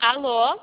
Alô?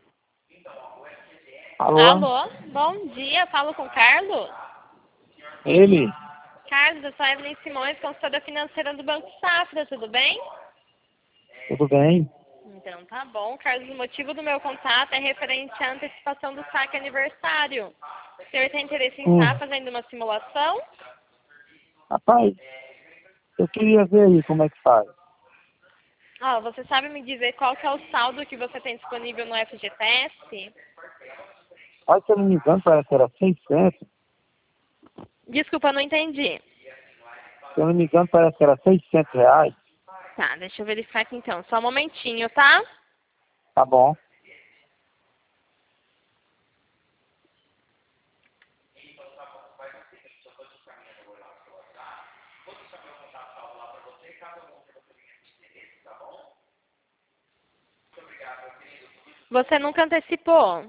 Alô? Alô? Bom dia, falo com o Carlos? Ele? Carlos, eu sou a Evelyn Simões, consultora financeira do Banco Safra, tudo bem? Tudo bem? Então tá bom, Carlos, o motivo do meu contato é referente à antecipação do saque aniversário. O senhor tem interesse em estar fazendo uma simulação? Rapaz, eu queria ver aí como é que faz. Ó, você sabe me dizer qual que é o saldo que você tem disponível no FGTS? Olha, se eu não me engano, parece que era 600. Desculpa, não entendi. Se eu não me engano, parece que era R$ 600. Tá, deixa eu verificar aqui então. Só um momentinho, tá? Tá bom. Você nunca antecipou?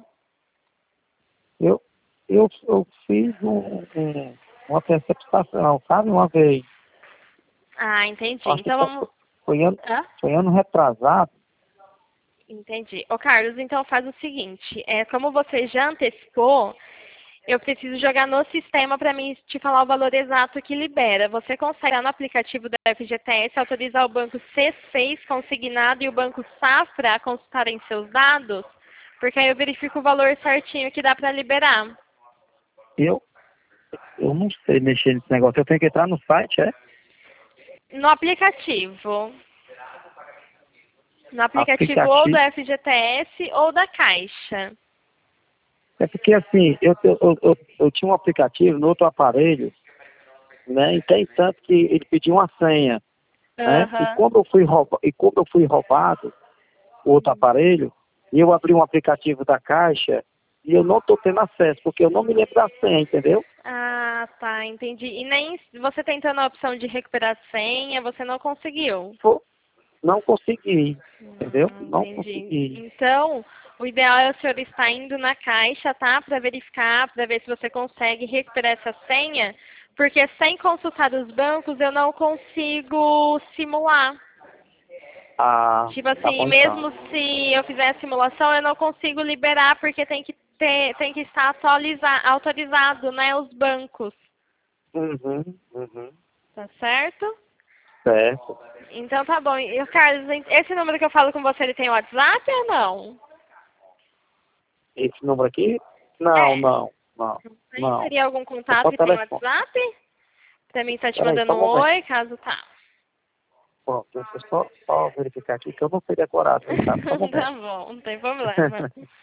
Eu fiz uma percepção, sabe? Uma vez. Ah, entendi. Acho que Então vamos... Hã? foi ano retrasado. Entendi. Ô, Carlos, então faz o seguinte. Como você já antecipou, eu preciso jogar no sistema para mim te falar o valor exato que libera. Você consegue lá no aplicativo da FGTS autorizar o banco C6 consignado e o banco Safra a consultarem seus dados? Porque aí eu verifico o valor certinho que dá para liberar. Eu não sei mexer nesse negócio. Eu tenho que entrar no site, é? No aplicativo. No aplicativo ou Aplicativo. do FGTS ou da Caixa. É porque assim, eu tinha um aplicativo no outro aparelho, né? E tem tanto que ele pediu uma senha, né? E Aham. como eu fui roubado, o outro aparelho, e eu abri um aplicativo da Caixa e eu não estou tendo acesso, porque eu não me lembro da senha, entendeu? Ah, tá, entendi. E nem você tentando a opção de recuperar a senha, você não conseguiu? Não consegui, entendeu? Não Entendi. consegui. Então, o ideal é o senhor estar indo na Caixa, tá? Para verificar, para ver se você consegue recuperar essa senha, porque sem consultar os bancos eu não consigo simular. Ah, Tipo tá assim, bom então. mesmo se eu fizer a simulação, eu não consigo liberar porque tem que estar autorizado, né, os bancos. Uhum. Tá certo? Certo. Então tá bom. E, Carlos, esse número que eu falo com você, ele tem WhatsApp ou não? Esse número aqui? Não, É. não, não, Tem? não. Teria algum É contato só que tem telefone. WhatsApp? Pra mim tá te Peraí, só mandando um um momento. oi, caso tá. Bom, deixa eu só verificar aqui que eu não sei decorar, tá? Só um Tá momento. bom, não tem problema.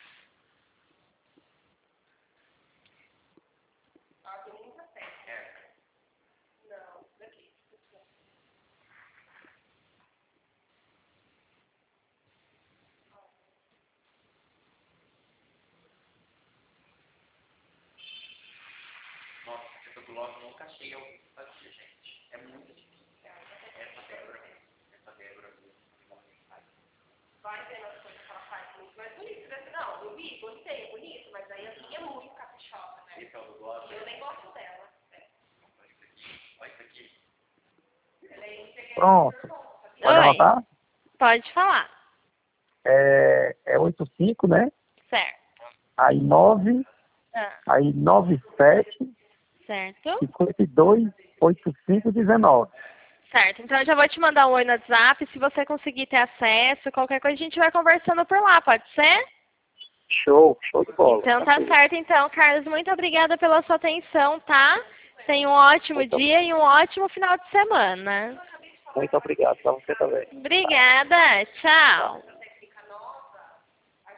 Pronto. Pode Oi, anotar? pode falar. É 85, né? Certo. Aí 9, Ah, aí 97, certo? 52, 85, 19. Certo, então eu já vou te mandar um oi no WhatsApp. Se você conseguir ter acesso, qualquer coisa a gente vai conversando por lá, pode ser? Show de bola. Então tá Tranquilo. certo, então, Carlos. Muito obrigada pela sua atenção, tá? Tenha um ótimo Muito, dia e um ótimo final de semana. muito obrigado. Pra você também. Obrigada, Tá. tchau.